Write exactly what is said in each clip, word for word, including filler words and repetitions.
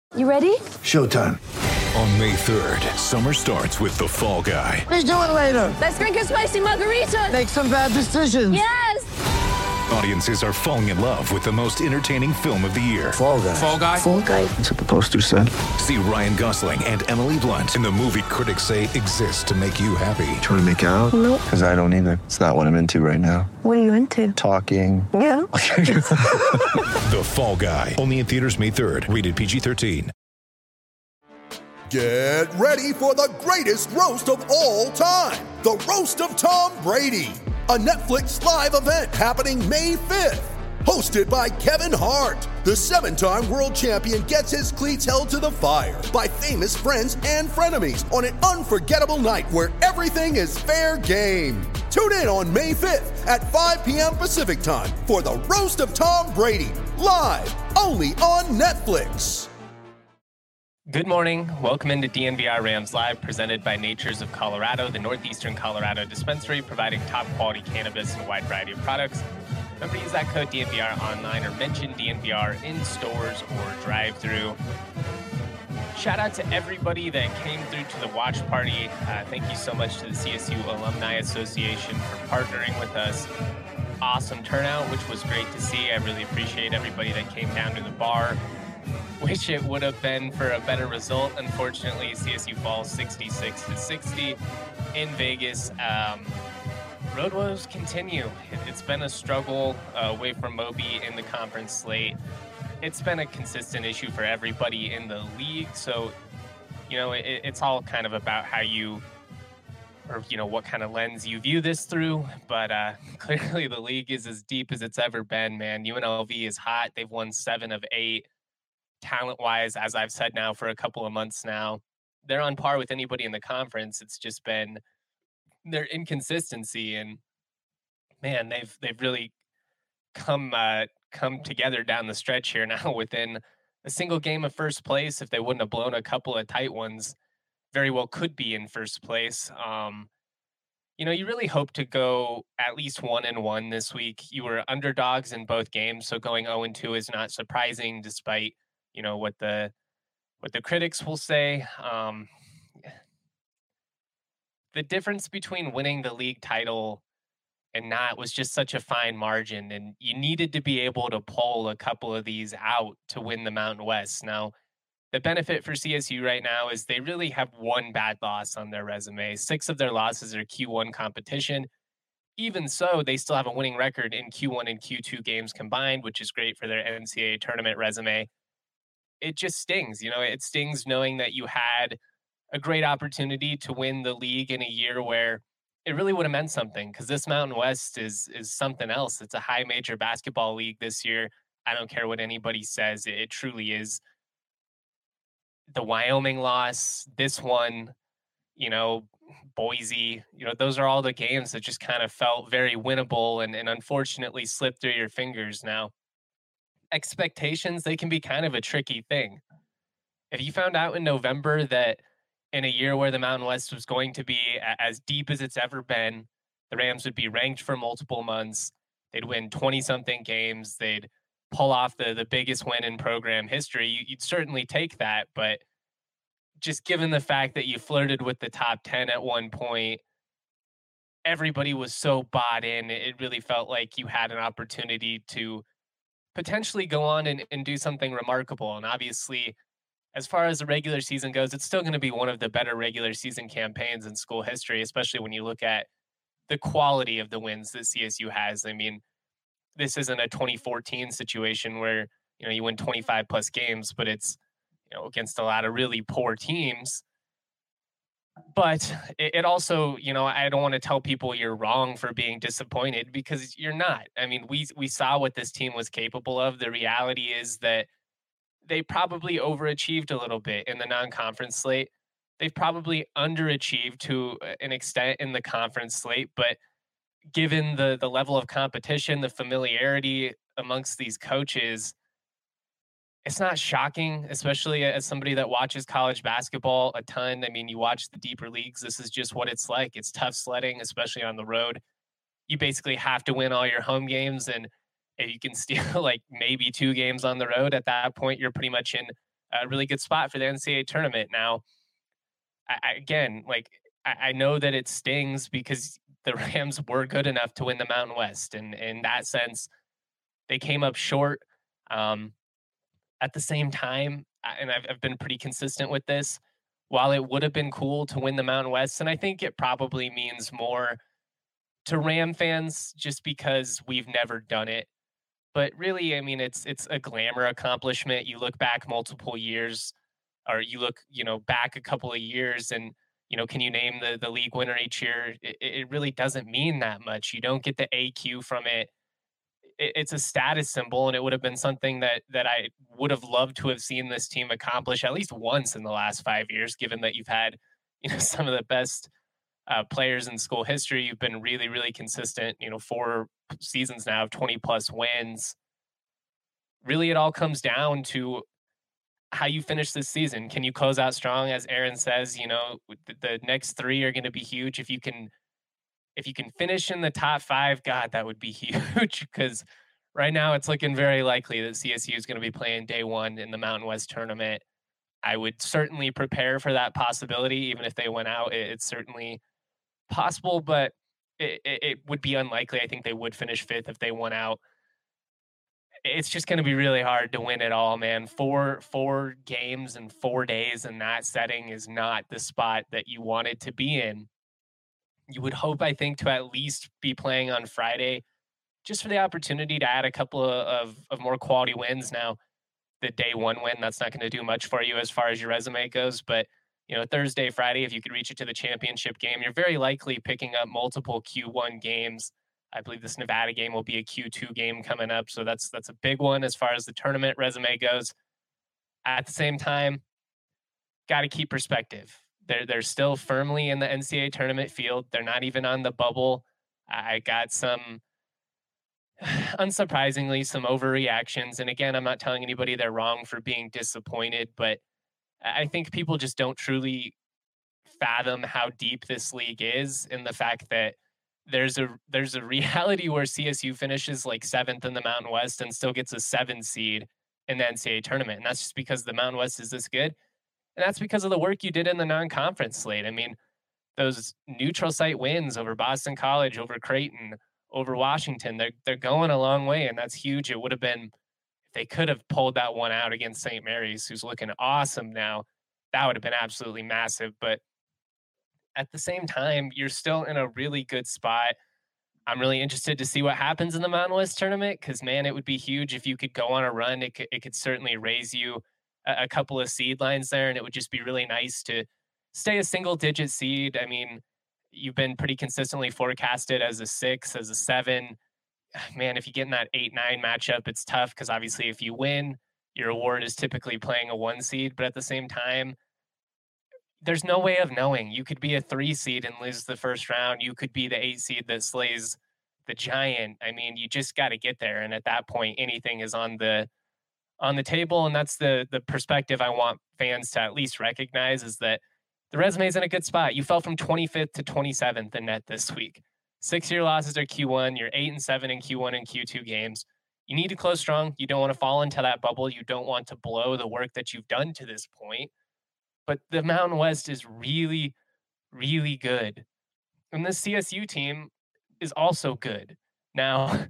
You ready? Showtime. On May third, summer starts with The Fall Guy. Let's do it later. Let's drink a spicy margarita. Make some bad decisions. Yes! Audiences are falling in love with the most entertaining film of the year. Fall Guy. Fall Guy? Fall Guy. That's what the poster said. See Ryan Gosling and Emily Blunt in the movie critics say exists to make you happy. Trying to make it out? Nope. Because I don't either. It's not what I'm into right now. What are you into? Talking. Yeah. The Fall Guy. Only in theaters May third. Rated P G thirteen. Get ready for the greatest roast of all time. The Roast of Tom Brady. A Netflix live event happening May fifth. Hosted by Kevin Hart. The seven-time world champion gets his cleats held to the fire by famous friends and frenemies on an unforgettable night where everything is fair game. Tune in on May fifth at five p.m. Pacific time for the Roast of Tom Brady. Live only on Netflix. Good morning. Welcome into D N V R Rams Live, presented by Natures of Colorado, the Northeastern Colorado dispensary, providing top-quality cannabis and a wide variety of products. Remember to use that code D N V R online or mention D N V R in stores or drive-through. Shout out to everybody that came through to the watch party. Uh, thank you so much to the C S U Alumni Association for partnering with us. Awesome turnout, which was great to see. I really appreciate everybody that came down to the bar. Wish it would have been for a better result. Unfortunately, C S U falls sixty-six to sixty in Vegas. Um, road woes continue. It, it's been a struggle uh, away from Moby in the conference slate. It's been a consistent issue for everybody in the league. So, you know, it, it's all kind of about how you, or, you know, what kind of lens you view this through. But uh, clearly the league is as deep as it's ever been, man. U N L V is hot. They've won seven of eight. Talent-wise, as I've said now for a couple of months now, they're on par with anybody in the conference. It's just been their inconsistency, and man, they've they've really come uh, come together down the stretch here now. Within a single game of first place, if they wouldn't have blown a couple of tight ones, very well could be in first place. Um, you know, you really hope to go at least one and one this week. You were underdogs in both games, so going oh and two is not surprising, despite you know what the what the critics will say. Um, the difference between winning the league title and not was just such a fine margin, and you needed to be able to pull a couple of these out to win the Mountain West. Now, the benefit for C S U right now is they really have one bad loss on their resume. Six of their losses are Q one competition. Even so, they still have a winning record in Q one and Q two games combined, which is great for their N C double A tournament resume. It just stings, you know, it stings knowing that you had a great opportunity to win the league in a year where it really would have meant something, because this Mountain West is is something else. It's a high major basketball league this year. I don't care what anybody says. It, it truly is. The Wyoming loss, this one, you know, Boise, you know, those are all the games that just kind of felt very winnable and, and unfortunately slipped through your fingers. Now, expectations, they can be kind of a tricky thing. If you found out in November that in a year where the Mountain West was going to be a- as deep as it's ever been, the Rams would be ranked for multiple months, they'd win twenty-something games, they'd pull off the, the biggest win in program history, you, you'd certainly take that. But just given the fact that you flirted with the top ten at one point, everybody was so bought in, it really felt like you had an opportunity to potentially go on and, and do something remarkable. And obviously, as far as the regular season goes, it's still going to be one of the better regular season campaigns in school history, especially when you look at the quality of the wins that C S U has. I mean, this isn't a twenty fourteen situation where, you know, you win twenty-five plus games, but it's, you know, against a lot of really poor teams. But it, it also, you know, I don't want to tell people you're wrong for being disappointed, because you're not. I mean, we we saw what this team was capable of. The reality is that they probably overachieved a little bit in the non-conference slate. They've probably underachieved to an extent in the conference slate, but given the the level of competition, the familiarity amongst these coaches, it's not shocking, especially as somebody that watches college basketball a ton. I mean, you watch the deeper leagues. This is just what it's like. It's tough sledding, especially on the road. You basically have to win all your home games, and if you can steal like maybe two games on the road, at that point, you're pretty much in a really good spot for the N C double A tournament. Now, I, I, again, like I, I know that it stings because the Rams were good enough to win the Mountain West, and in that sense, they came up short. Um, at the same time, and I've, I've been pretty consistent with this, while it would have been cool to win the Mountain West, and I think it probably means more to Ram fans just because we've never done it. But really, I mean, it's it's a glamour accomplishment. You look back multiple years, or you look, you know, back a couple of years, and you know, can you name the the league winner each year? It, it really doesn't mean that much. You don't get the A Q from it. it. It's a status symbol, and it would have been something that that I would have loved to have seen this team accomplish at least once in the last five years. Given that you've had, you know, some of the best uh, players in school history, you've been really, really consistent. You know, four seasons now of twenty plus wins. Really, it all comes down to how you finish this season. Can you close out strong? As Aaron says, you know, the, the next three are going to be huge. If you can, if you can finish in the top five, God, that would be huge. Because right now it's looking very likely that C S U is going to be playing day one in the Mountain West tournament. I would certainly prepare for that possibility. Even if they went out, it, it's certainly possible, but it, it, it would be unlikely. I think they would finish fifth if they went out. It's just going to be really hard to win it all, man. Four four games in four days in that setting is not the spot that you wanted to be in. You would hope, I think, to at least be playing on Friday, just for the opportunity to add a couple of, of, of more quality wins. Now, the day one win, that's not going to do much for you as far as your resume goes, but you know, Thursday, Friday, if you could reach it to the championship game, you're very likely picking up multiple Q one games. I believe this Nevada game will be a Q two game coming up. So that's that's a big one as far as the tournament resume goes. At the same time, got to keep perspective. They're, they're still firmly in the N C double A tournament field. They're not even on the bubble. I got some, unsurprisingly, some overreactions. And again, I'm not telling anybody they're wrong for being disappointed, but I think people just don't truly fathom how deep this league is, and the fact that there's a there's a reality where C S U finishes like seventh in the Mountain West and still gets a seven seed in the N C double A tournament. And that's just because the Mountain West is this good. And that's because of the work you did in the non-conference slate. I mean, those neutral site wins over Boston College, over Creighton, over Washington, they're, they're going a long way, and that's huge. It would have been, if they could have pulled that one out against Saint Mary's, who's looking awesome now, that would have been absolutely massive. But at the same time, you're still in a really good spot. I'm really interested to see what happens in the Mountain West tournament, because, man, it would be huge if you could go on a run. It could, it could certainly raise you a, a couple of seed lines there, and it would just be really nice to stay a single-digit seed. I mean, you've been pretty consistently forecasted as a six, as a seven. Man, if you get in that eight nine matchup, it's tough, because obviously if you win, your award is typically playing a one seed. But at the same time, there's no way of knowing. You could be a three seed and lose the first round. You could be the eight seed that slays the giant. I mean, you just got to get there. And at that point, anything is on the on the table. And that's the the perspective I want fans to at least recognize, is that the resume is in a good spot. You fell from twenty-fifth to twenty-seventh in net this week. Six of your losses are Q one. You're eight and seven in Q one and Q two games. You need to close strong. You don't want to fall into that bubble. You don't want to blow the work that you've done to this point. But the Mountain West is really, really good. And this C S U team is also good. Now,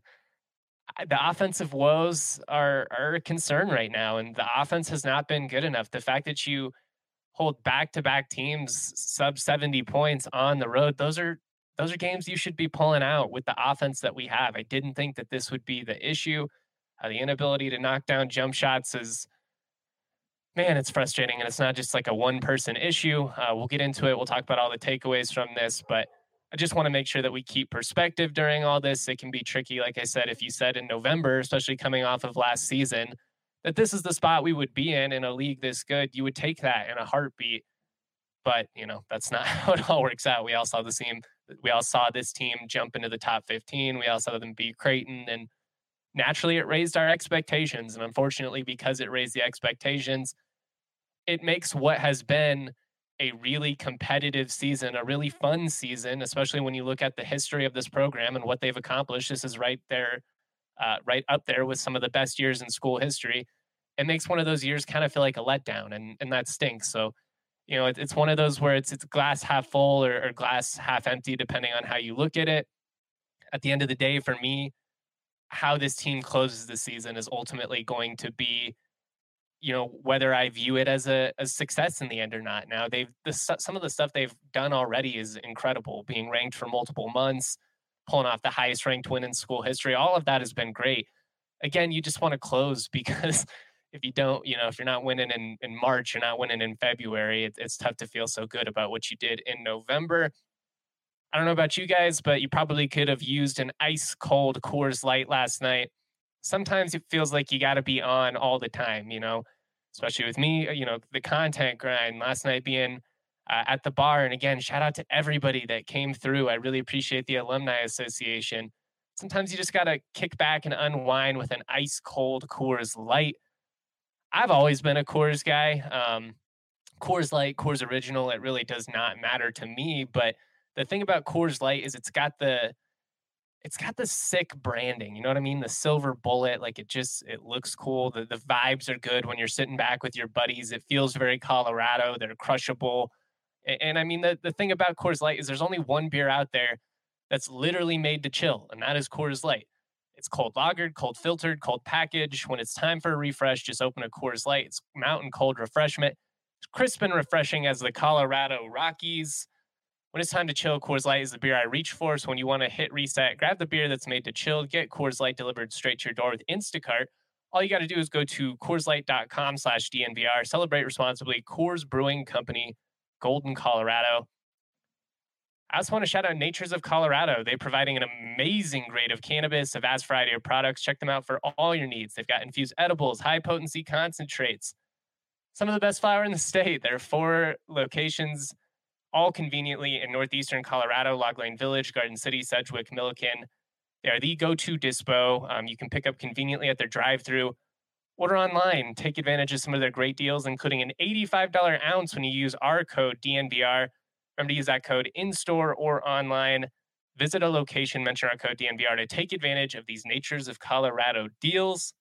the offensive woes are, are a concern right now, and the offense has not been good enough. The fact that you hold back-to-back teams sub seventy points on the road, those are those are games you should be pulling out with the offense that we have. I didn't think that this would be the issue. Uh, the inability to knock down jump shots is, man, it's frustrating, and it's not just like a one-person issue. Uh, we'll get into it. We'll talk about all the takeaways from this, but I just want to make sure that we keep perspective during all this. It can be tricky, like I said, if you said in November, especially coming off of last season, that this is the spot we would be in in a league this good, you would take that in a heartbeat. But, you know, that's not how it all works out. We all saw the team. We all saw this team jump into the top fifteen. We all saw them beat Creighton, and naturally it raised our expectations. And unfortunately, because it raised the expectations, it makes what has been a really competitive season, a really fun season, especially when you look at the history of this program and what they've accomplished. This is right there, uh, right up there with some of the best years in school history. it makes one of those years kind of feel like a letdown, and and that stinks. So, you know, it, it's one of those where it's it's glass half full or, or glass half empty, depending on how you look at it. At the end of the day, for me, how this team closes the season is ultimately going to be, you know, whether I view it as a, a success in the end or not. Now, they've the, some of the stuff they've done already is incredible. Being ranked for multiple months, pulling off the highest ranked win in school history, all of that has been great. Again, you just want to close, because if you don't, you know, if you're not winning in, in March, you're not winning in February, it, it's tough to feel so good about what you did in November. I don't know about you guys, but you probably could have used an ice cold Coors Light last night. Sometimes it feels like you got to be on all the time, you know, especially with me, you know, the content grind last night being uh, at the bar. And again, shout out to everybody that came through. I really appreciate the Alumni Association. Sometimes you just got to kick back and unwind with an ice cold Coors Light. I've always been a Coors guy. Um, Coors Light, Coors Original, it really does not matter to me. But the thing about Coors Light is it's got the it's got the sick branding. You know what I mean? The silver bullet, like it just it looks cool. The the vibes are good when you're sitting back with your buddies. It feels very Colorado. They're crushable. And, and I mean, the, the thing about Coors Light is there's only one beer out there that's literally made to chill, and that is Coors Light. It's cold lagered, cold filtered, cold packaged. When it's time for a refresh, just open a Coors Light. It's mountain cold refreshment. It's crisp and refreshing as the Colorado Rockies. When it's time to chill, Coors Light is the beer I reach for. So when you want to hit reset, grab the beer that's made to chill. Get Coors Light delivered straight to your door with Instacart. All you got to do is go to CoorsLight.com slash DNVR. Celebrate responsibly. Coors Brewing Company, Golden, Colorado. I also want to shout out Natures of Colorado. They're providing an amazing grade of cannabis, a vast variety of products. Check them out for all your needs. They've got infused edibles, high-potency concentrates, some of the best flower in the state. There are four locations, all conveniently in northeastern Colorado: Log Lane Village, Garden City, Sedgwick, Milliken. They are the go-to dispo. Um, you can pick up conveniently at their drive-thru. Order online. Take advantage of some of their great deals, including an eighty-five dollars ounce when you use our code D N V R. Remember to use that code in-store or online. Visit a location, mention our code D N V R to take advantage of these Natures of Colorado deals.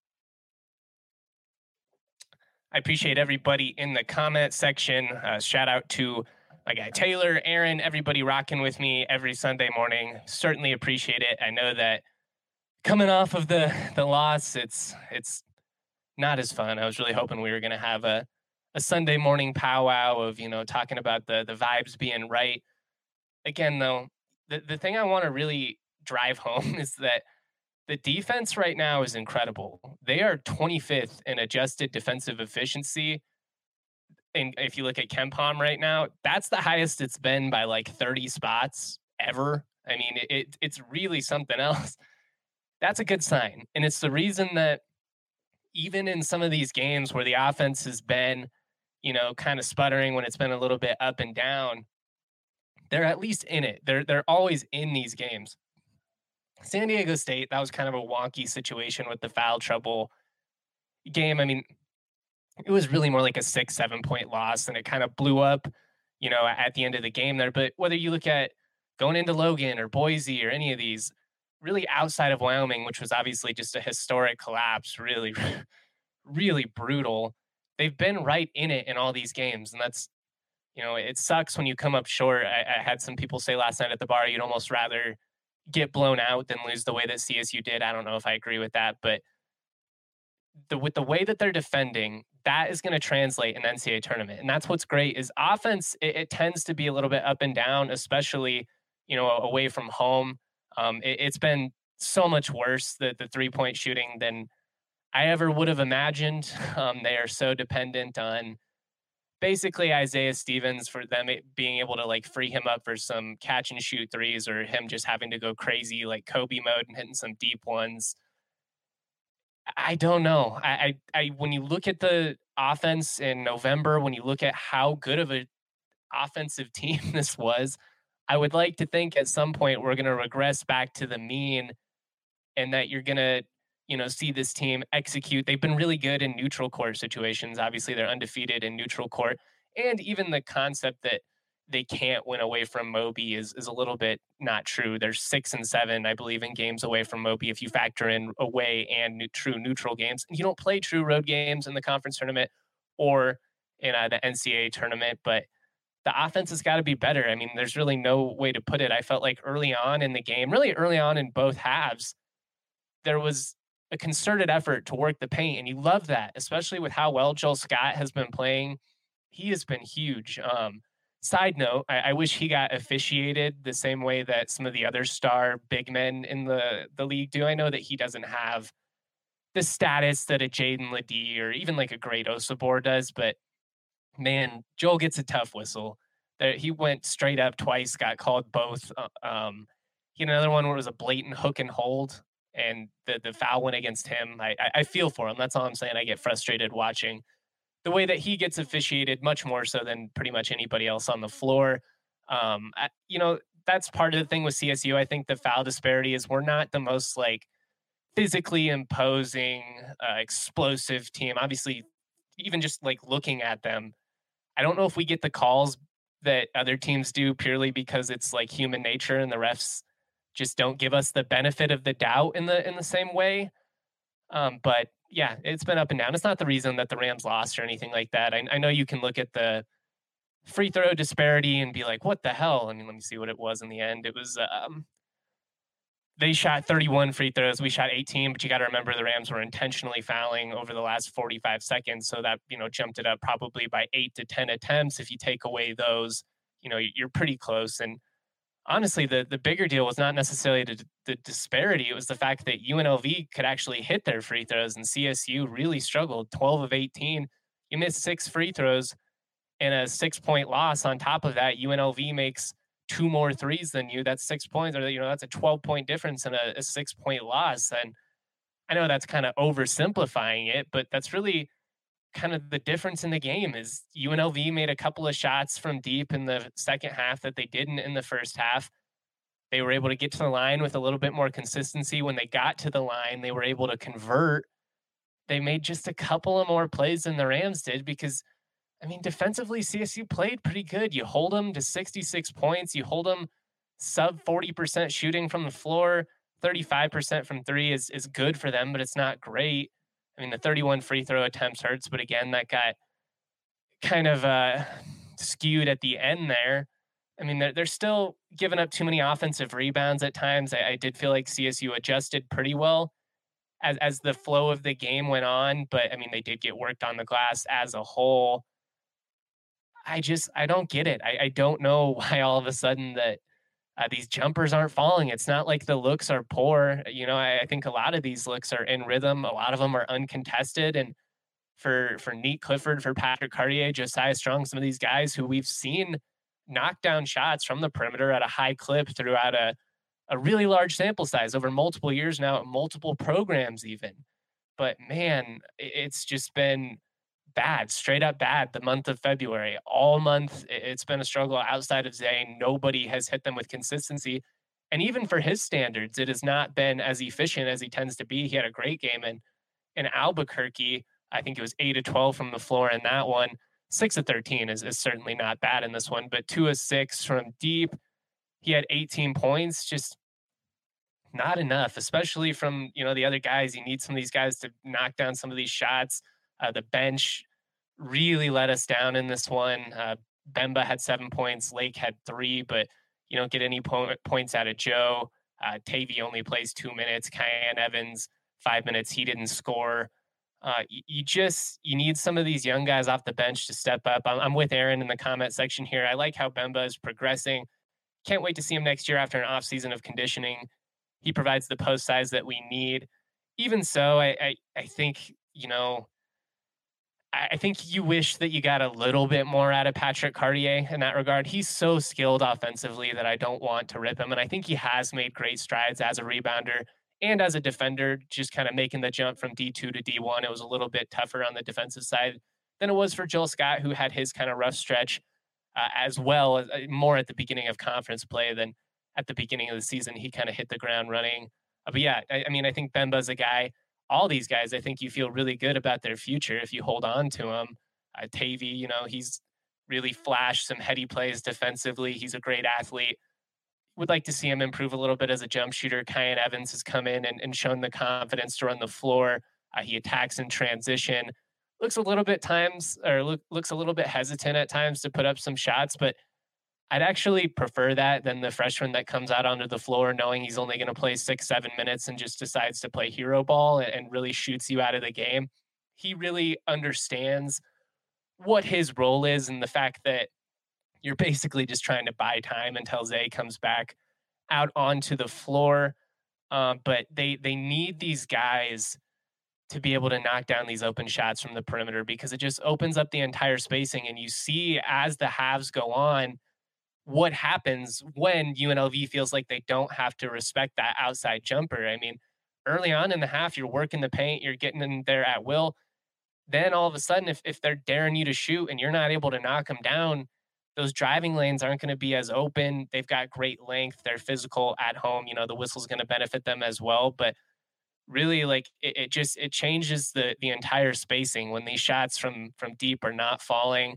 I appreciate everybody in the comment section. Uh, shout out to my guy Taylor, Aaron, everybody rocking with me every Sunday morning. Certainly appreciate it. I know that coming off of the the loss, it's it's not as fun. I was really hoping we were going to have a a Sunday morning powwow of, you know, talking about the the vibes being right. Again, though, the, the thing I want to really drive home is that the defense right now is incredible. They are twenty-fifth in adjusted defensive efficiency. And if you look at KenPom right now, that's the highest it's been by like thirty spots ever. I mean, it, it it's really something else. That's a good sign. And it's the reason that even in some of these games where the offense has been, you know, kind of sputtering, when it's been a little bit up and down, they're at least in it. They're they're always in these games. San Diego State, that was kind of a wonky situation with the foul trouble game. I mean, it was really more like a six, seven point loss, and it kind of blew up, you know, at the end of the game there. But whether you look at going into Logan or Boise or any of these, really outside of Wyoming, which was obviously just a historic collapse, really, really brutal, they've been right in it in all these games. And that's, you know, it sucks when you come up short. I, I had some people say last night at the bar, you'd almost rather get blown out than lose the way that C S U did. I don't know if I agree with that, but the, with the way that they're defending, that is going to translate in the N C double A tournament. And that's what's great is offense. It, it tends to be a little bit up and down, especially, you know, away from home. Um, it, it's been so much worse, the, the three-point shooting, than I ever would have imagined. Um, they are so dependent on basically Isaiah Stevens for them being able to like free him up for some catch and shoot threes, or him just having to go crazy like Kobe mode and hitting some deep ones. I don't know. I, I, I, when you look at the offense in November, when you look at how good of an offensive team this was, I would like to think at some point we're going to regress back to the mean, and that you're going to, you know, see this team execute. They've been really good in neutral court situations. Obviously, they're undefeated in neutral court. And even the concept that they can't win away from Moby is, is a little bit not true. They're six and seven, I believe, in games away from Moby if you factor in away and new, true neutral games. You don't play true road games in the conference tournament or in uh, the N C A A tournament, but the offense has got to be better. I mean, there's really no way to put it. I felt like early on in the game, really early on in both halves, there was a concerted effort to work the paint, and you love that, especially with how well Joel Scott has been playing. He has been huge. Um, Side note, I, I wish he got officiated the same way that some of the other star big men in the, the league do. I know that he doesn't have the status that a Jaden Ledee or even like a great Osabor does, but man, Joel gets a tough whistle. There, he went straight up twice, got called both. Um, he had another one where it was a blatant hook and hold, and the, the foul went against him. I, I, I feel for him. That's all I'm saying. I get frustrated watching the way that he gets officiated, much more so than pretty much anybody else on the floor. Um, I, you know, that's part of the thing with C S U. I think the foul disparity is we're not the most like physically imposing, uh, explosive team. Obviously, even just like looking at them, I don't know if we get the calls that other teams do purely because it's like human nature and the refs just don't give us the benefit of the doubt in the in the same way. Um, but yeah, it's been up and down. It's not the reason that the Rams lost or anything like that. I, I know you can look at the free throw disparity and be like, what the hell? I mean, let me see what it was in the end. It was, um, they shot thirty-one free throws. We shot eighteen, but you got to remember the Rams were intentionally fouling over the last forty-five seconds. So that, you know, jumped it up probably by eight to ten attempts. If you take away those, you know, you're pretty close. And honestly, the, the bigger deal was not necessarily the, the disparity. It was the fact that U N L V could actually hit their free throws, and C S U really struggled. twelve of eighteen. You missed six free throws in a six-point loss. On top of that, U N L V makes two more threes than you. That's six points, or, you know, that's a twelve-point difference in a, a six-point loss. And I know that's kind of oversimplifying it, but that's really kind of the difference in the game is U N L V made a couple of shots from deep in the second half that they didn't in the first half. They were able to get to the line with a little bit more consistency. When they got to the line, they were able to convert. They made just a couple of more plays than the Rams did because, I mean, defensively, C S U played pretty good. You hold them to sixty-six points. You hold them sub forty percent shooting from the floor. thirty-five percent from three is, is good for them, but it's not great. I mean, the thirty-one free throw attempts hurts, but again, that got kind of uh, skewed at the end there. I mean, they're, they're still giving up too many offensive rebounds at times. I, I did feel like C S U adjusted pretty well as, as the flow of the game went on, but I mean, they did get worked on the glass as a whole. I just, I don't get it. I, I don't know why all of a sudden that uh, these jumpers aren't falling. It's not like the looks are poor. You know, I, I think a lot of these looks are in rhythm. A lot of them are uncontested. And for, for Nate Clifford, for Patrick Cartier, Josiah Strong, some of these guys who we've seen knock down shots from the perimeter at a high clip throughout a, a really large sample size over multiple years now, multiple programs even. But man, it's just been bad, straight up bad the month of February. All month, it's been a struggle outside of Zane. Nobody has hit them with consistency. And even for his standards, it has not been as efficient as he tends to be. He had a great game in, in Albuquerque. I think it was eight of twelve from the floor in that one. six of thirteen is, is certainly not bad in this one, but two of six from deep. He had eighteen points, just not enough, especially from, you know, the other guys. You need some of these guys to knock down some of these shots. Uh, the bench really let us down in this one. Uh, Bemba had seven points. Lake had three, but you don't get any po- points out of Joe. Uh, Tavy only plays two minutes. Kyan Evans, five minutes. He didn't score. Uh, you, you just, you need some of these young guys off the bench to step up. I'm, I'm with Aaron in the comment section here. I like how Bemba is progressing. Can't wait to see him next year after an off season of conditioning. He provides the post size that we need. Even so, I, I, I think, you know, I think you wish that you got a little bit more out of Patrick Cartier in that regard. He's so skilled offensively that I don't want to rip him. And I think he has made great strides as a rebounder and as a defender, just kind of making the jump from D two to D one. It was a little bit tougher on the defensive side than it was for Joel Scott, who had his kind of rough stretch uh, as well, as, uh, more at the beginning of conference play than at the beginning of the season. He kind of hit the ground running. Uh, but yeah, I, I mean, I think Bemba's a guy. All these guys, I think you feel really good about their future if you hold on to them. Uh, Tavy, you know, he's really flash some heady plays defensively. He's a great athlete. Would like to see him improve a little bit as a jump shooter. Kyan Evans has come in and, and shown the confidence to run the floor. Uh, he attacks in transition. Looks a little bit times, or look, looks a little bit hesitant at times to put up some shots, but I'd actually prefer that than the freshman that comes out onto the floor knowing he's only going to play six, seven minutes and just decides to play hero ball and, and really shoots you out of the game. He really understands what his role is and the fact that you're basically just trying to buy time until Zay comes back out onto the floor. Um, but they they need these guys to be able to knock down these open shots from the perimeter, because it just opens up the entire spacing. And you see as the halves go on, what happens when U N L V feels like they don't have to respect that outside jumper. I mean, early on in the half, you're working the paint, you're getting in there at will. Then all of a sudden, if, if they're daring you to shoot and you're not able to knock them down, those driving lanes aren't going to be as open. They've got great length. They're physical at home. You know, the whistle's going to benefit them as well. But really, like, it, it just, it changes the the entire spacing when these shots from from deep are not falling.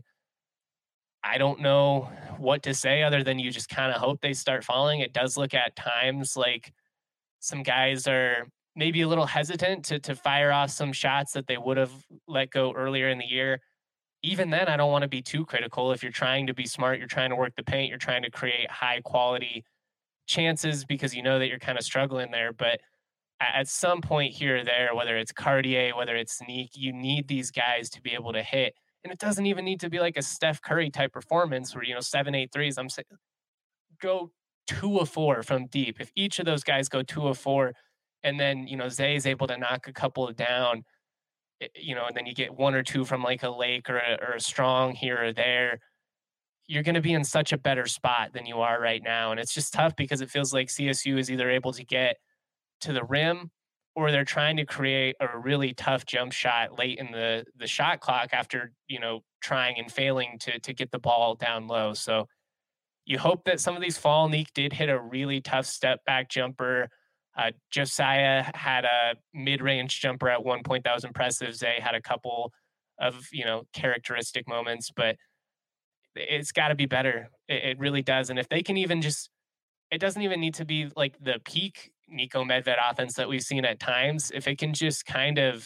I don't know what to say other than you just kind of hope they start falling. It does look at times like some guys are maybe a little hesitant to to fire off some shots that they would have let go earlier in the year. Even then, I don't want to be too critical. If you're trying to be smart, you're trying to work the paint, you're trying to create high quality chances because you know that you're kind of struggling there. But at some point here or there, whether it's Cartier, whether it's Sneak, you need these guys to be able to hit. And it doesn't even need to be like a Steph Curry type performance where, you know, seven, eight threes. I'm saying go two of four from deep. If each of those guys go two of four, and then, you know, Zay is able to knock a couple down, you know, and then you get one or two from like a Lake or a, or a Strong here or there, you're going to be in such a better spot than you are right now. And it's just tough because it feels like C S U is either able to get to the rim or they're trying to create a really tough jump shot late in the, the shot clock after, you know, trying and failing to, to get the ball down low. So you hope that some of these fall. Neek did hit a really tough step back jumper. Uh, Josiah had a mid-range jumper at one point that was impressive. Zay had a couple of, you know, characteristic moments, but it's got to be better. It, it really does. And if they can even just, it doesn't even need to be like the peak Nico Medved offense that we've seen at times. If it can just kind of,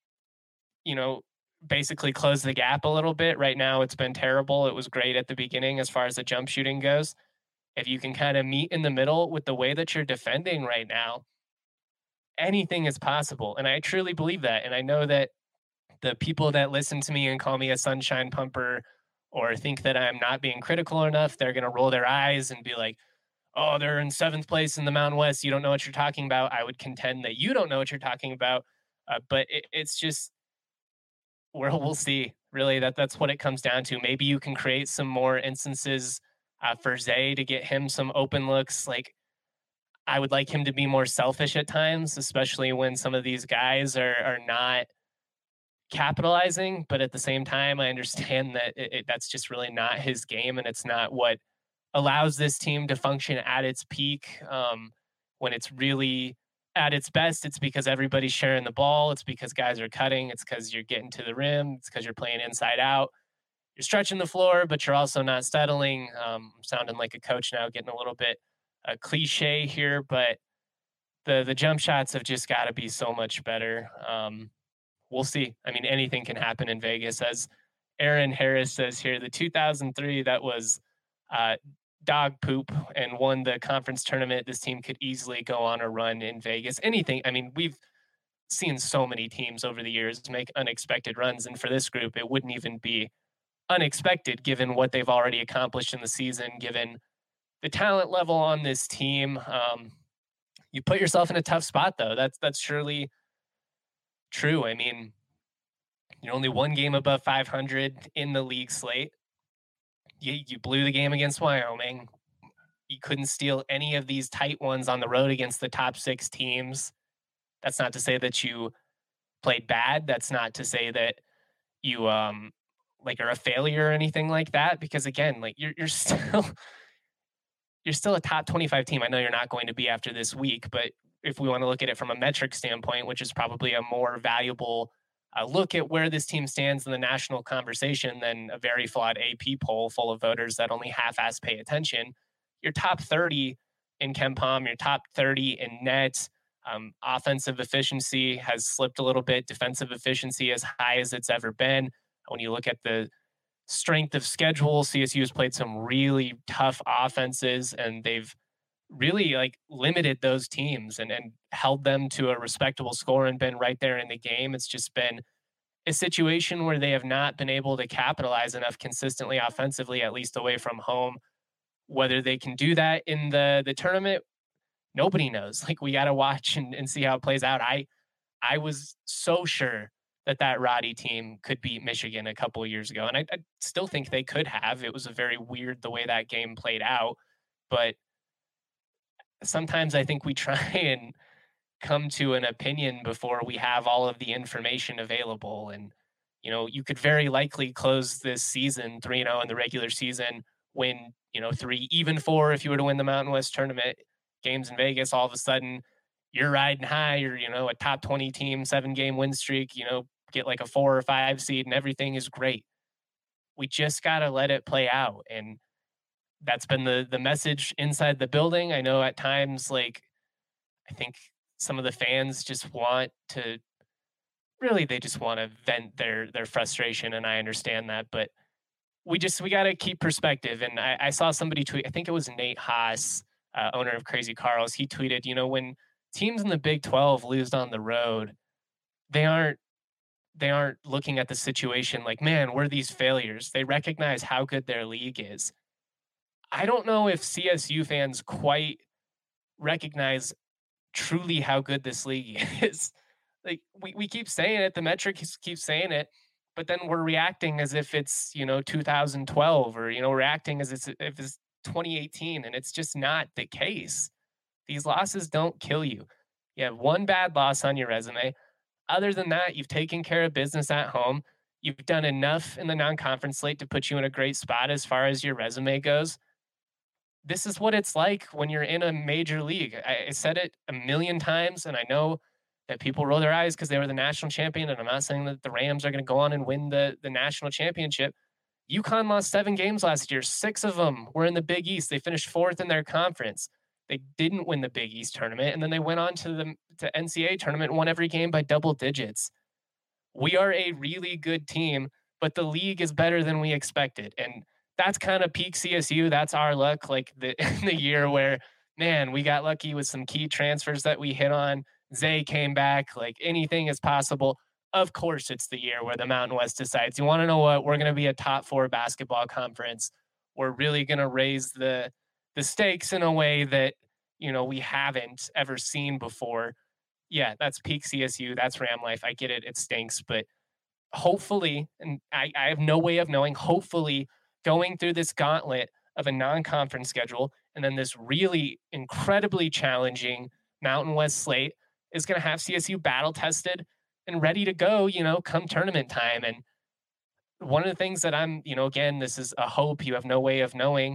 you know, basically close the gap a little bit. Right now it's been terrible. It was great at the beginning as far as the jump shooting goes. If you can kind of meet in the middle with the way that you're defending right now, anything is possible. And I truly believe that. And I know that the people that listen to me and call me a sunshine pumper or think that I'm not being critical enough, they're going to roll their eyes and be like, oh, they're in seventh place in the Mountain West. You don't know what you're talking about. I would contend that you don't know what you're talking about. Uh, but it, it's just, we'll, we'll see. Really, that that's what it comes down to. Maybe you can create some more instances Uh, for Zay to get him some open looks. Like, I would like him to be more selfish at times, especially when some of these guys are are not capitalizing. But at the same time, I understand that it, it, that's just really not his game, and it's not what allows this team to function at its peak. Um, when it's really at its best, it's because everybody's sharing the ball. It's because guys are cutting. It's because you're getting to the rim. It's because you're playing inside out. You're stretching the floor, but you're also not settling. Um, I'm sounding like a coach now, getting a little bit uh, cliche here, but the the jump shots have just got to be so much better. Um, we'll see. I mean, anything can happen in Vegas. As Aaron Harris says here, the two thousand three, that was uh, dog poop and won the conference tournament. This team could easily go on a run in Vegas. Anything. I mean, we've seen so many teams over the years make unexpected runs, and for this group, it wouldn't even be unexpected given what they've already accomplished in the season, given the talent level on this team. Um, you put yourself in a tough spot, though. That's that's surely true. I mean, you're only one game above five hundred in the league slate. You, you blew the game against Wyoming. You couldn't steal any of these tight ones on the road against the top six teams. That's not to say that you played bad. That's not to say that you um, like are a failure or anything like that. Because again, like you're you're still you're still a top twenty-five team. I know you're not going to be after this week, but if we want to look at it from a metric standpoint, which is probably a more valuable uh, look at where this team stands in the national conversation than a very flawed A P poll full of voters that only half-ass pay attention. Your top thirty in KenPom, your top thirty in nets. Um, offensive efficiency has slipped a little bit. Defensive efficiency as high as it's ever been. When you look at the strength of schedule, C S U has played some really tough offenses, and they've really like limited those teams and, and held them to a respectable score and been right there in the game. It's just been a situation where they have not been able to capitalize enough consistently offensively, at least away from home. Whether they can do that in the the tournament, nobody knows. Like, we got to watch and, and see how it plays out. I I was so sure that that Roddy team could beat Michigan a couple of years ago, and I, I still think they could have. It was a very weird the way that game played out, but sometimes I think we try and come to an opinion before we have all of the information available. And, you know, you could very likely close this season three and oh in the regular season, win, you know, three, even four if you were to win the Mountain West tournament games in Vegas. All of a sudden you're riding high, you're, you know, a top twenty team, seven game win streak, you know, get like a four or five seed and everything is great. We just got to let it play out. And that's been the the message inside the building. I know at times, like, I think some of the fans just want to, really, they just want to vent their their frustration, and I understand that. But we just, we got to keep perspective. And I, I saw somebody tweet, I think it was Nate Haas, uh, owner of Crazy Carls. He tweeted, you know, when teams in the Big twelve lose on the road, they aren't they aren't looking at the situation like, man, we're these failures. They recognize how good their league is. I don't know if C S U fans quite recognize truly how good this league is. Like, we, we keep saying it, the metrics keep saying it, but then we're reacting as if it's, you know, two thousand twelve, or, you know, reacting as it's, if it's twenty eighteen, and it's just not the case. These losses don't kill you. You have one bad loss on your resume. Other than that, you've taken care of business at home. You've done enough in the non-conference slate to put you in a great spot as far as your resume goes. This is what it's like when you're in a major league. I, I said it a million times, and I know that people roll their eyes because they were the national champion, and I'm not saying that the Rams are going to go on and win the, the national championship. UConn lost seven games last year. Six of them were in the Big East. They finished fourth in their conference. They didn't win the Big East tournament, and then they went on to the to N C A A tournament and won every game by double digits. We are a really good team, but the league is better than we expected, and that's kind of peak C S U. That's our luck. Like the the year where, man, we got lucky with some key transfers that we hit on. Zay came back. Like, anything is possible. Of course, it's the year where the Mountain West decides, you want to know what? We're going to be a top four basketball conference. We're really going to raise the the stakes in a way that, you know, we haven't ever seen before. Yeah, that's peak C S U. That's Ram life. I get it. It stinks, but hopefully, and I, I have no way of knowing, hopefully, going through this gauntlet of a non-conference schedule and then this really incredibly challenging Mountain West slate is going to have C S U battle tested and ready to go, you know, come tournament time. And one of the things that I'm, you know, again, this is a hope, you have no way of knowing.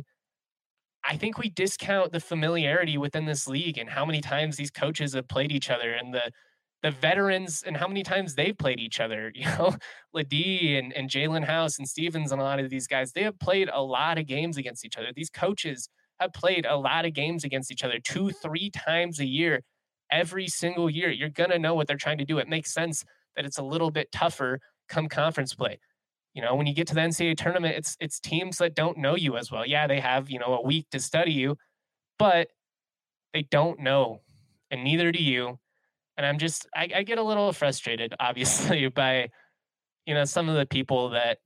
I think we discount the familiarity within this league and how many times these coaches have played each other, and the the veterans and how many times they've played each other. You know, Ladie and, and Jalen House and Stevens and a lot of these guys, they have played a lot of games against each other. These coaches have played a lot of games against each other two, three times a year, every single year. You're going to know what they're trying to do. It makes sense that it's a little bit tougher come conference play. You know, when you get to the N C A A tournament, it's it's teams that don't know you as well. Yeah, they have, you know, a week to study you, but they don't know, and neither do you. And I'm just, I, I get a little frustrated, obviously, by, you know, some of the people that,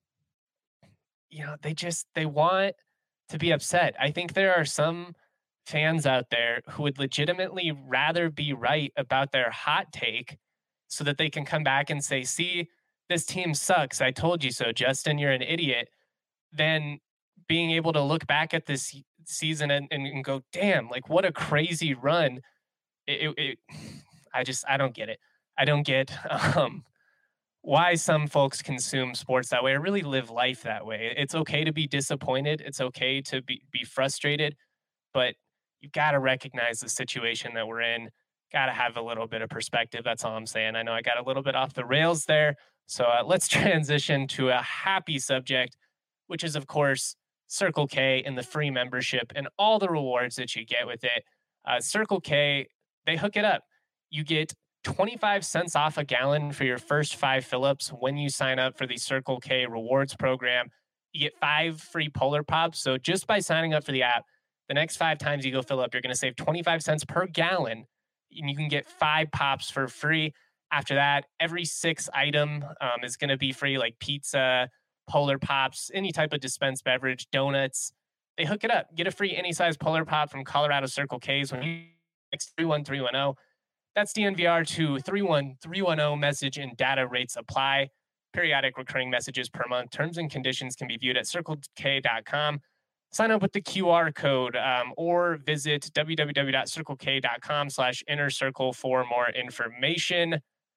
you know, they just, they want to be upset. I think there are some fans out there who would legitimately rather be right about their hot take so that they can come back and say, see, this team sucks. I told you so, Justin, you're an idiot. Than being able to look back at this season and, and, and go, damn, like, what a crazy run. It, it, it I just, I don't get it. I don't get um, why some folks consume sports that way or really live life that way. It's okay to be disappointed. It's okay to be, be frustrated, but you've got to recognize the situation that we're in. Got to have a little bit of perspective. That's all I'm saying. I know I got a little bit off the rails there. So uh, let's transition to a happy subject, which is, of course, Circle K and the free membership and all the rewards that you get with it. Uh, Circle K, they hook it up. You get twenty-five cents off a gallon for your first five fill-ups when you sign up for the Circle K rewards program. You get five free Polar Pops. So just by signing up for the app, the next five times you go fill up, you're going to save twenty-five cents per gallon, and you can get five pops for free. After that, every six item um, is going to be free, like pizza, Polar Pops, any type of dispensed beverage, donuts. They hook it up. Get a free any size Polar Pop from Colorado Circle K's when you text three one three one zero. That's D N V R to three one three one zero. Message and data rates apply. Periodic recurring messages per month. Terms and conditions can be viewed at circle k dot com. Sign up with the Q R code um, or visit w w w dot circle k dot com slash inner circle for more information.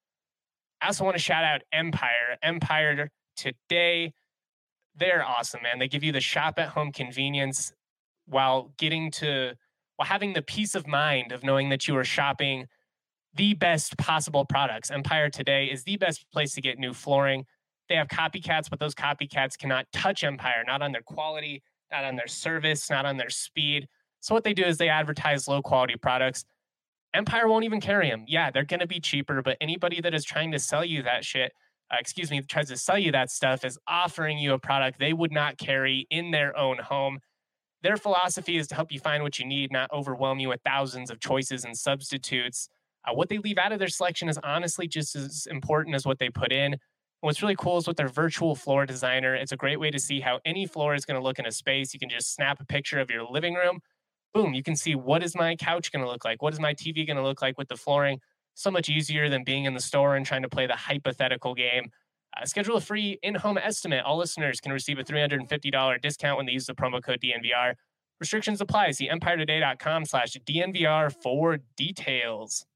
I also want to shout out Empire. Empire today, they're awesome, man. They give you the shop at home convenience while getting to, while having the peace of mind of knowing that you are shopping the best possible products. Empire today is the best place to get new flooring. They have copycats, but those copycats cannot touch Empire, not on their quality, not on their service, not on their speed. So what they do is they advertise low quality products. Empire won't even carry them. Yeah, they're going to be cheaper, but anybody that is trying to sell you that shit, uh, excuse me, tries to sell you that stuff is offering you a product they would not carry in their own home. Their philosophy is to help you find what you need, not overwhelm you with thousands of choices and substitutes. Uh, what they leave out of their selection is honestly just as important as what they put in. And what's really cool is with their virtual floor designer, it's a great way to see how any floor is going to look in a space. You can just snap a picture of your living room. Boom, you can see what is my couch going to look like? What is my T V going to look like with the flooring? So much easier than being in the store and trying to play the hypothetical game. Uh, schedule a free in-home estimate. All listeners can receive a three hundred fifty dollars discount when they use the promo code D N V R. Restrictions apply. See empire today dot com slash D N V R for details.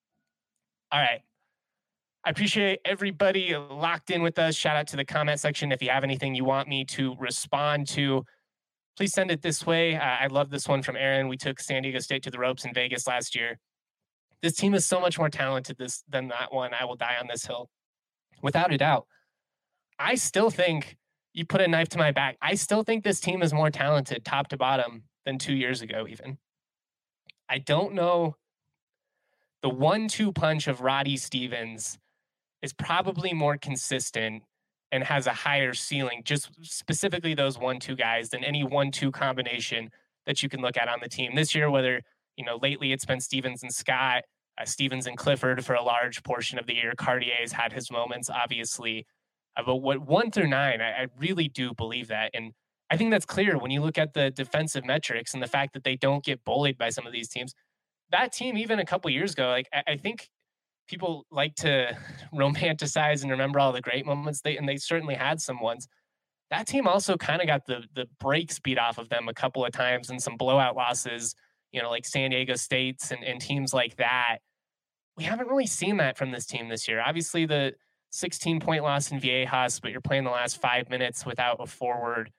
All right. I appreciate everybody locked in with us. Shout out to the comment section. If you have anything you want me to respond to, please send it this way. Uh, I love this one from Aaron. We took San Diego State to the ropes in Vegas last year. This team is so much more talented this, than that one. I will die on this hill. Without a doubt. I still think, you put a knife to my back, I still think this team is more talented top to bottom than two years ago even. I don't know. The one two punch of Roddy Stevens is probably more consistent and has a higher ceiling, just specifically those one two guys, than any one two combination that you can look at on the team this year. Whether, you know, lately it's been Stevens and Scott, uh, Stevens and Clifford for a large portion of the year. Cartier's had his moments, obviously. Uh, but what one through nine, I, I really do believe that. And I think that's clear when you look at the defensive metrics and the fact that they don't get bullied by some of these teams. That team, even a couple years ago, like I, I think people like to romanticize and remember all the great moments. They and they certainly had some ones. That team also kind of got the the brakes beat off of them a couple of times and some blowout losses, you know, like San Diego State's and, and teams like that. We haven't really seen that from this team this year. Obviously, the sixteen point loss in Viejas, but you're playing the last five minutes without a forward.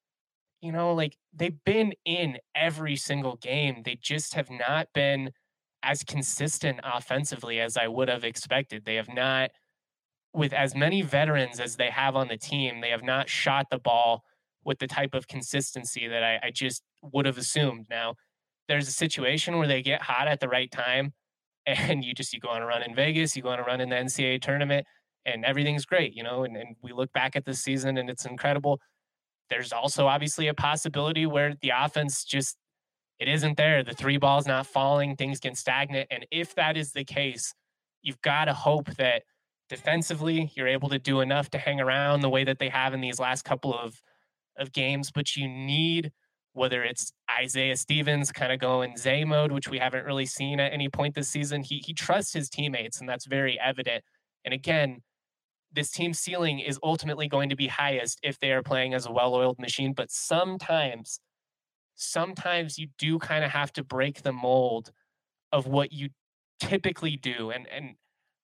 You know, like they've been in every single game. They just have not been as consistent offensively as I would have expected. They have not, with as many veterans as they have on the team, they have not shot the ball with the type of consistency that I, I just would have assumed. Now, there's a situation where they get hot at the right time, and you just, you go on a run in Vegas, you go on a run in the N C double A tournament, and everything's great, you know, and, and we look back at this season and it's incredible. There's also obviously a possibility where the offense just, it isn't there. The three ball's not falling, things get stagnant. And if that is the case, you've got to hope that defensively you're able to do enough to hang around the way that they have in these last couple of, of games. But you need, whether it's Isaiah Stevens kind of going Zay mode, which we haven't really seen at any point this season. He, he trusts his teammates, and that's very evident. And again, this team's ceiling is ultimately going to be highest if they are playing as a well-oiled machine. But sometimes, sometimes you do kind of have to break the mold of what you typically do. And, and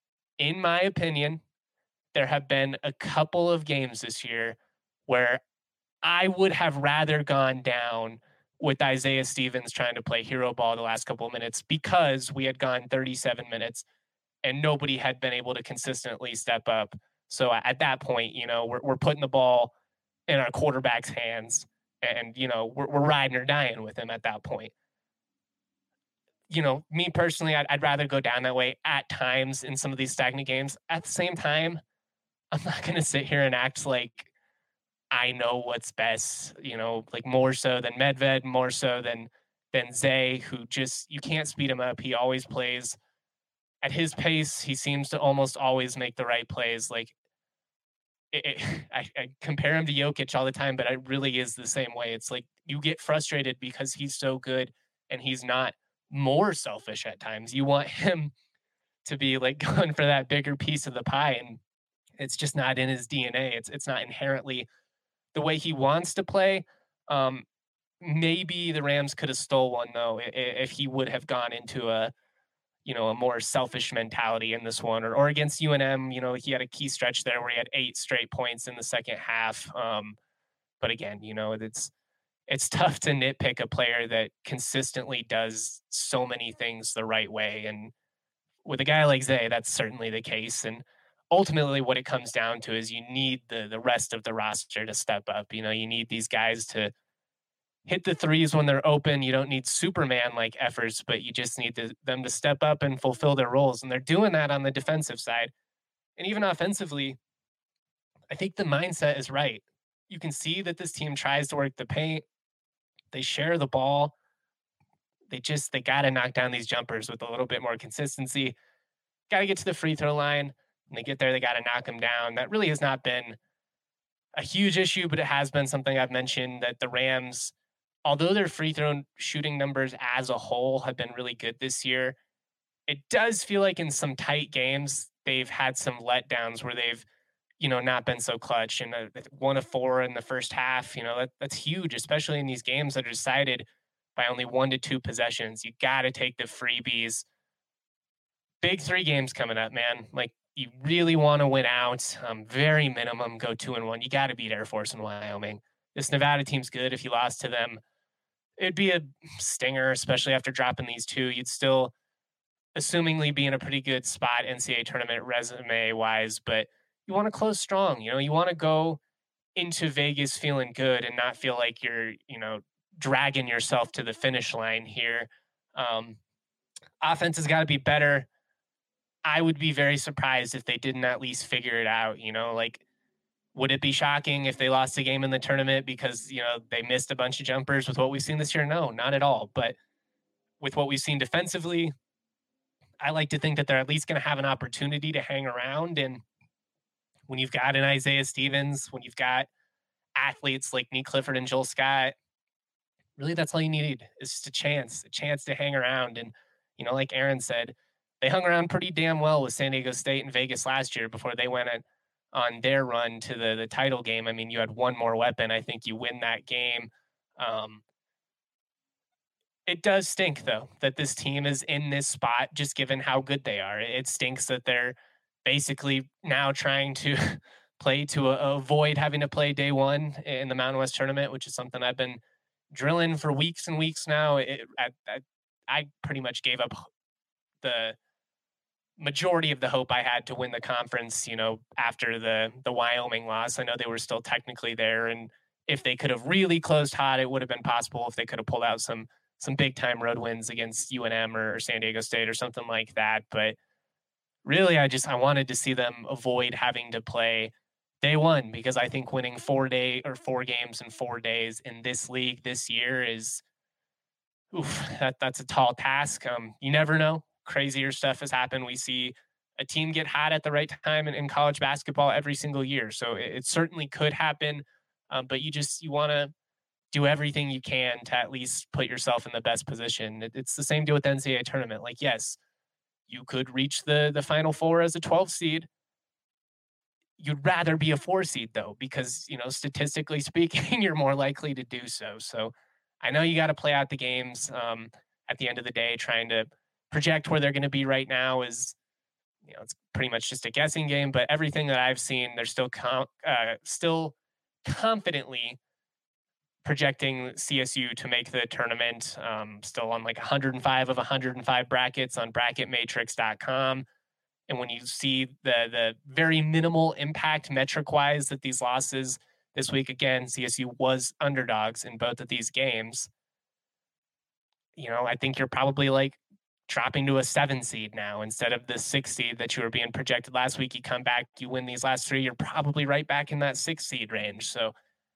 in my opinion, there have been a couple of games this year where I would have rather gone down with Isaiah Stevens trying to play hero ball the last couple of minutes, because we had gone thirty-seven minutes and nobody had been able to consistently step up So at that point, you know, we're we're putting the ball in our quarterback's hands, and you know, we're we're riding or dying with him at that point. You know, me personally, I'd, I'd rather go down that way at times in some of these stagnant games. At the same time, I'm not going to sit here and act like I know what's best, you know, like more so than Medved, more so than than Zay, who just, you can't speed him up. He always plays at his pace. He seems to almost always make the right plays. Like, it, it, I, I compare him to Jokic all the time, but it really is the same way. It's like you get frustrated because he's so good and he's not more selfish at times. You want him to be like going for that bigger piece of the pie, and it's just not in his D N A. It's it's not inherently the way he wants to play. Um, maybe the Rams could have stole one though if he would have gone into a, you know, a more selfish mentality in this one, or or against U N M. You know, he had a key stretch there where he had eight straight points in the second half. Um, but again, you know, it's it's tough to nitpick a player that consistently does so many things the right way. And with a guy like Zay, that's certainly the case. And ultimately what it comes down to is you need the the rest of the roster to step up. You know, you need these guys to hit the threes when they're open. You don't need Superman-like efforts, but you just need to, them to step up and fulfill their roles. And they're doing that on the defensive side. And even offensively, I think the mindset is right. You can see that this team tries to work the paint. They share the ball. They just, they got to knock down these jumpers with a little bit more consistency. Got to get to the free throw line. When they get there, they got to knock them down. That really has not been a huge issue, but it has been something I've mentioned, that the Rams, although their free throw shooting numbers as a whole have been really good this year, it does feel like in some tight games, they've had some letdowns where they've, you know, not been so clutch. And uh, one of four in the first half, you know, that, that's huge, especially in these games that are decided by only one to two possessions. You got to take the freebies. Big three games coming up, man. Like, you really want to win out. Um, very minimum, go two and one. You got to beat Air Force and Wyoming. This Nevada team's good. If you lost to them, it'd be a stinger, especially after dropping these two. You'd still, assumingly, be in a pretty good spot N C double A tournament resume-wise, but you want to close strong. You know, you want to go into Vegas feeling good and not feel like you're, you know, dragging yourself to the finish line here. Um, offense has got to be better. I would be very surprised if they didn't at least figure it out. You know, like, would it be shocking if they lost a game in the tournament because, you know, they missed a bunch of jumpers with what we've seen this year? No, not at all. But with what we've seen defensively, I like to think that they're at least going to have an opportunity to hang around. And when you've got an Isaiah Stevens, when you've got athletes like Nick Clifford and Joel Scott, really that's all you need is just a chance, a chance to hang around. And, you know, like Aaron said, they hung around pretty damn well with San Diego State and Vegas last year before they went on, on their run to the, the title game. I mean, you had one more weapon. I think you win that game. Um, it does stink, though, that this team is in this spot, just given how good they are. It stinks that they're basically now trying to play to uh, avoid having to play day one in the Mountain West tournament, which is something I've been drilling for weeks and weeks now. It, I, I, I pretty much gave up the majority of the hope I had to win the conference, you know, after the the Wyoming loss. I know they were still technically there, and if they could have really closed hot, it would have been possible if they could have pulled out some some big time road wins against U N M or, or San Diego State or something like that. But really, I just I wanted to see them avoid having to play day one, because I think winning four day or four games in four days in this league this year is oof, that that's a tall task. Um, you never know. Crazier stuff has happened. We see a team get hot at the right time in, in college basketball every single year. So it, it certainly could happen. Um, but you just, you want to do everything you can to at least put yourself in the best position. It, it's the same deal with the N C double A tournament. Like, yes, you could reach the, the Final Four as a twelve seed. You'd rather be a four seed though, because, you know, statistically speaking, you're more likely to do so. So I know you got to play out the games um, at the end of the day. Trying to project where they're going to be right now is, you know, it's pretty much just a guessing game, but everything that I've seen, they're still com- uh, still confidently projecting C S U to make the tournament. Um, still on like one hundred five of one hundred five brackets on bracket matrix dot com. And when you see the the very minimal impact metric-wise that these losses this week, again, C S U was underdogs in both of these games. You know, I think you're probably like dropping to a seven seed now instead of the six seed that you were being projected last week. You come back, you win these last three, you're probably right back in that six seed range. So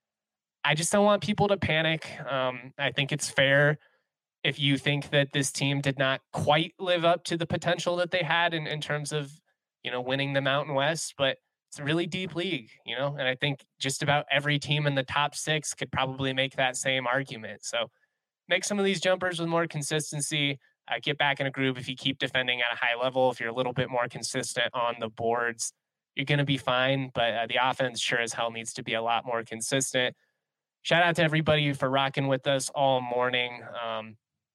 I just don't want people to panic. Um, I think it's fair if you think that this team did not quite live up to the potential that they had in, in terms of, you know, winning the Mountain West, but it's a really deep league, you know, and I think just about every team in the top six could probably make that same argument. So make some of these jumpers with more consistency, uh, get back in a groove. If you keep defending at a high level, if you're a little bit more consistent on the boards, you're going to be fine. But uh, the offense sure as hell needs to be a lot more consistent. Shout out to everybody for rocking with us all morning. Um,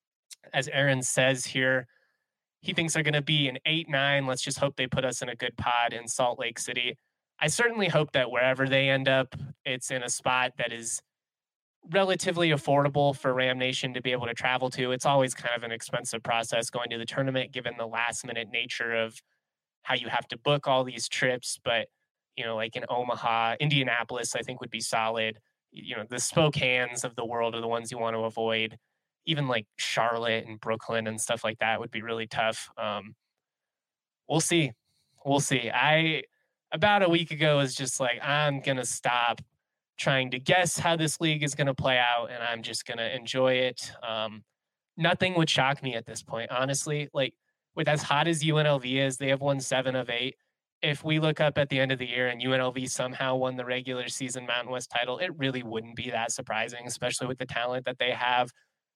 as Aaron says here, he thinks they're going to be an eight nine. Let's just hope they put us in a good pod in Salt Lake City. I certainly hope that wherever they end up, it's in a spot that is relatively affordable for Ram Nation to be able to travel to. It's always kind of an expensive process going to the tournament, given the last minute nature of how you have to book all these trips. But, you know, like in Omaha, Indianapolis, I think would be solid. You know, the Spokanes of the world are the ones you want to avoid. Even like Charlotte and Brooklyn and stuff like that would be really tough. Um, we'll see. We'll see. I, about a week ago, was just like, I'm going to stop trying to guess how this league is going to play out, and I'm just going to enjoy it. Um, nothing would shock me at this point, honestly. Like, with as hot as U N L V is, they have won seven of eight. If we look up at the end of the year and U N L V somehow won the regular season Mountain West title, it really wouldn't be that surprising, especially with the talent that they have.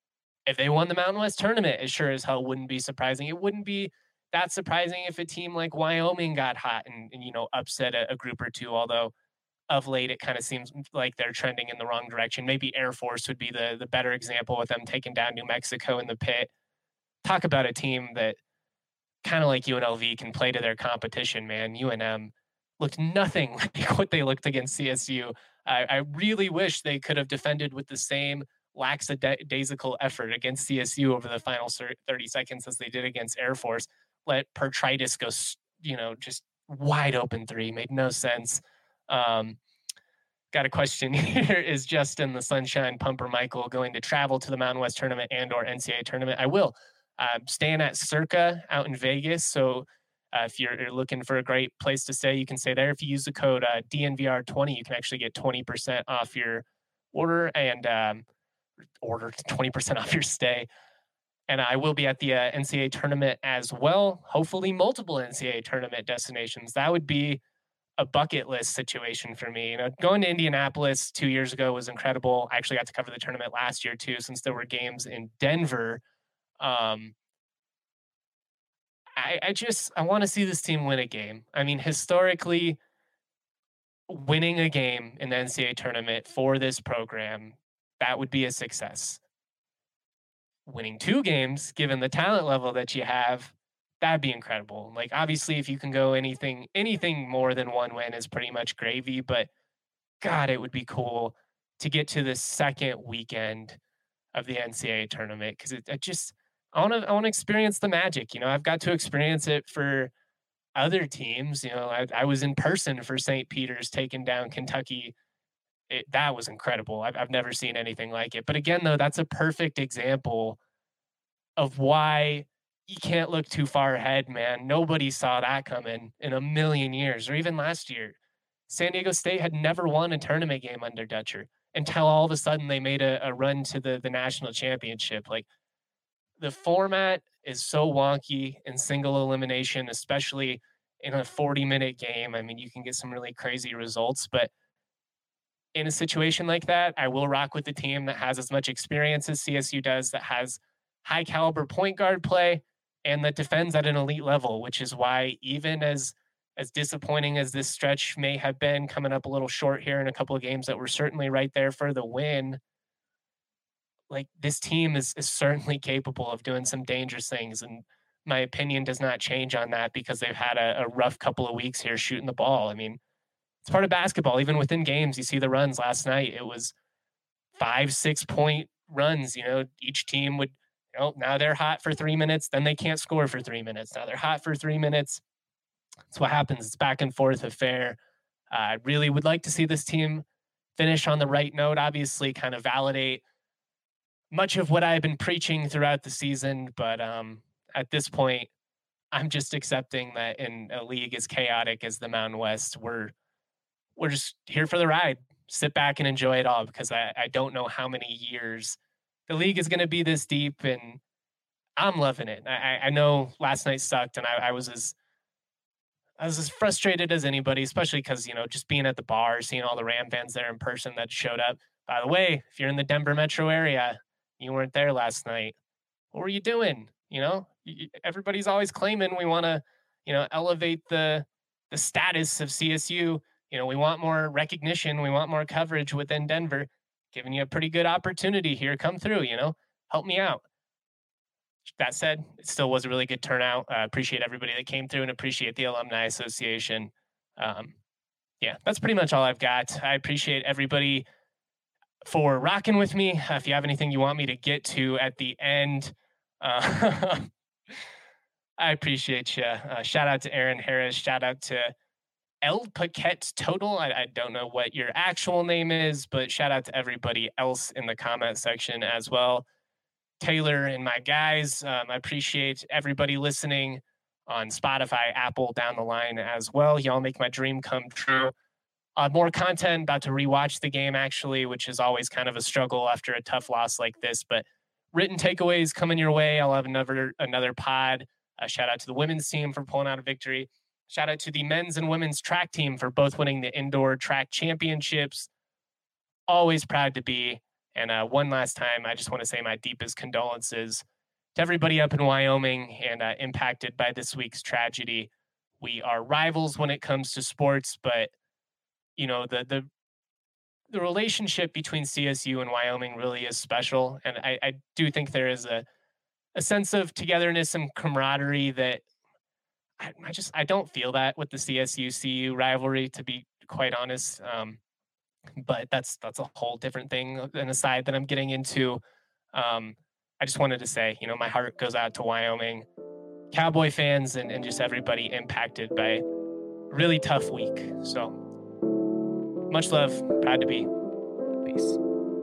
If they won the Mountain West tournament, it sure as hell wouldn't be surprising. It wouldn't be that surprising if a team like Wyoming got hot and, and you know, upset a, a group or two, although of late, it kind of seems like they're trending in the wrong direction. Maybe Air Force would be the, the better example with them taking down New Mexico in the pit. Talk about a team that kind of like U N L V can play to their competition, man. U N M looked nothing like what they looked against C S U. I, I really wish they could have defended with the same lackadaisical effort against C S U over the final thirty seconds as they did against Air Force. Let Pertritis go, you know, just wide open three. Made no sense. Um, got a question here. Is Justin the Sunshine Pumper Michael going to travel to the Mountain West tournament and or N C double A tournament? I will. Uh, staying at Circa out in Vegas. So uh, if you're, you're looking for a great place to stay, you can stay there. If you use the code uh, D N V R twenty, you can actually get twenty percent off your order and um, order twenty percent off your stay. And I will be at the uh, N C double A tournament as well. Hopefully multiple N C double A tournament destinations. That would be a bucket list situation for me. You know, going to Indianapolis two years ago was incredible. I actually got to cover the tournament last year too, since there were games in Denver. Um, I, I just, I want to see this team win a game. I mean, historically, winning a game in the N C double A tournament for this program, that would be a success. Winning two games, given the talent level that you have, that'd be incredible. Like, obviously, if you can go anything, anything more than one win is pretty much gravy, but God, it would be cool to get to the second weekend of the N C double A tournament. Cause it, it just, I want to, I want to experience the magic. You know, I've got to experience it for other teams. You know, I, I was in person for Saint Peter's taking down Kentucky. It, that was incredible. I've, I've never seen anything like it. But again, though, that's a perfect example of why you can't look too far ahead, man. Nobody saw that coming in a million years, or even last year. San Diego State had never won a tournament game under Dutcher until all of a sudden they made a, a run to the, the national championship. Like, the format is so wonky in single elimination, especially in a forty minute game. I mean, you can get some really crazy results, but in a situation like that, I will rock with the team that has as much experience as C S U does, that has high caliber point guard play, and that defends at an elite level, which is why even as as disappointing as this stretch may have been, coming up a little short here in a couple of games that were certainly right there for the win, like, this team is, is certainly capable of doing some dangerous things. And my opinion does not change on that because they've had a, a rough couple of weeks here shooting the ball. I mean, it's part of basketball. Even within games, you see the runs last night. It was five, six point runs. You know, each team would, you know, now they're hot for three minutes, then they can't score for three minutes. Now they're hot for three minutes, That's what happens. It's back and forth affair. Uh, I really would like to see this team finish on the right note, obviously kind of validate much of what I've been preaching throughout the season. But um, at this point, I'm just accepting that in a league as chaotic as the Mountain West, we're we're just here for the ride. Sit back and enjoy it all, because I, I don't know how many years the league is going to be this deep, and I'm loving it. I, I know last night sucked, and I, I was as I was as frustrated as anybody, especially because, you know, just being at the bar, seeing all the Ram fans there in person that showed up. By the way, if you're in the Denver metro area, you weren't there last night, what were you doing? You know, everybody's always claiming we want to, you know, elevate the the status of C S U. You know, we want more recognition. We want more coverage within Denver. Giving you a pretty good opportunity here. Come through, you know, help me out. That said, it still was a really good turnout. I uh, appreciate everybody that came through and appreciate the Alumni Association. Um, yeah, that's pretty much all I've got. I appreciate everybody for rocking with me. Uh, if you have anything you want me to get to at the end, uh, I appreciate you. Uh, shout out to Aaron Harris. Shout out to El Paquette Total. I, I don't know what your actual name is, but shout out to everybody else in the comment section as well. Taylor and my guys, um, I appreciate everybody listening on Spotify, Apple down the line as well. Y'all make my dream come true. Uh, more content, about to rewatch the game actually, which is always kind of a struggle after a tough loss like this, but written takeaways coming your way. I'll have another, another pod. Uh, shout out to the women's team for pulling out a victory. Shout out to the men's and women's track team for both winning the indoor track championships. Always proud to be. And uh, one last time, I just want to say my deepest condolences to everybody up in Wyoming and uh, impacted by this week's tragedy. We are rivals when it comes to sports, but you know, the the the relationship between C S U and Wyoming really is special. And I, I do think there is a a sense of togetherness and camaraderie that I, I just I don't feel that with the C S U C U rivalry, to be quite honest. Um, but that's that's a whole different thing and aside that I'm getting into. Um, I just wanted to say, you know, my heart goes out to Wyoming Cowboy fans and, and just everybody impacted by a really tough week. So much love, proud to be. Peace.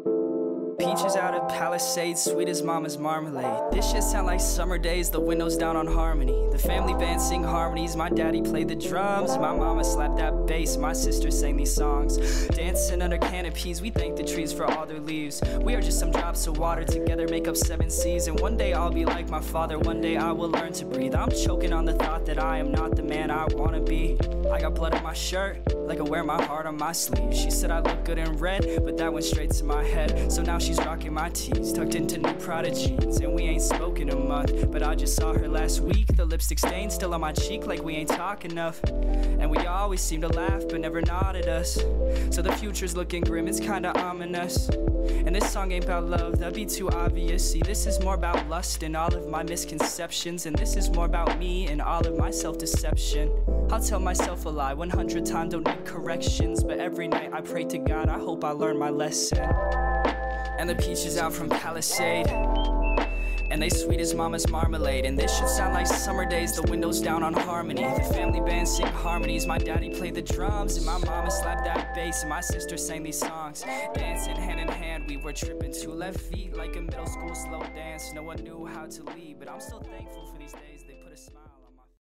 Peaches out of Palisades, sweet as mama's marmalade. This shit sound like summer days, the windows down on Harmony. The family band sing harmonies, my daddy played the drums. My mama slapped that bass, my sister sang these songs. Dancing under canopies, we thank the trees for all their leaves. We are just some drops of water, together make up seven seas. And one day I'll be like my father, one day I will learn to breathe. I'm choking on the thought that I am not the man I wanna be. I got blood on my shirt, like I wear my heart on my sleeve. She said I look good in red, but that went straight to my head. So now she's rocking my tees, tucked into new Prada jeans. And we ain't spoken a month, but I just saw her last week. The lipstick stain still on my cheek, like we ain't talk enough. And we always seem to laugh, but never nod at us. So the future's looking grim, it's kinda ominous. And this song ain't about love, that'd be too obvious. See, this is more about lust and all of my misconceptions. And this is more about me and all of my self-deception. I'll tell myself a lie one hundred times, don't need corrections. But every night I pray to God, I hope I learn my lesson. And the peaches out from Palisade, and they sweet as mama's marmalade. And this should sound like summer days, the windows down on Harmony. The family band sing harmonies, my daddy played the drums. And my mama slapped that bass, and my sister sang these songs. Dancing hand in hand, we were tripping two left feet like a middle school slow dance. No one knew how to lead, but I'm still thankful for these days.